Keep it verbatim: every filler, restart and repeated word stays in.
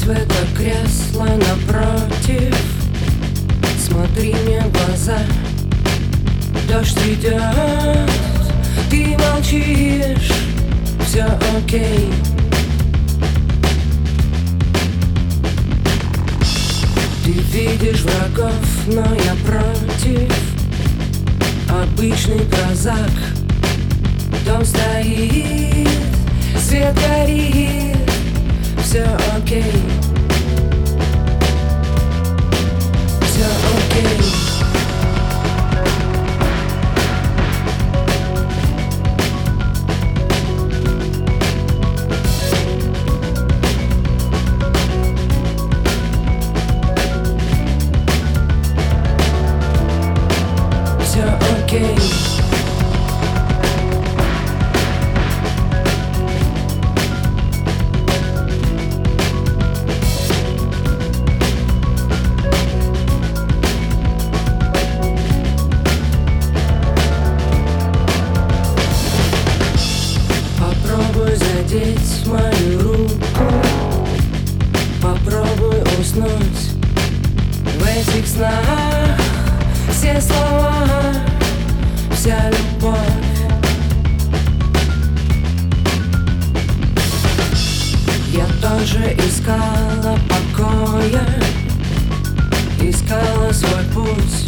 в это кресло напротив. Смотри мне в глаза, дождь идет, ты молчишь, все окей. Ты видишь врагов, но я против. Обычный прозак, дом стоит, свет горит, все окей. Все окей. Все окей. Попробуй задеть мою руку, попробуй уснуть в этих снах. Все слова, вся любовь. Я тоже искала покоя, искала свой путь.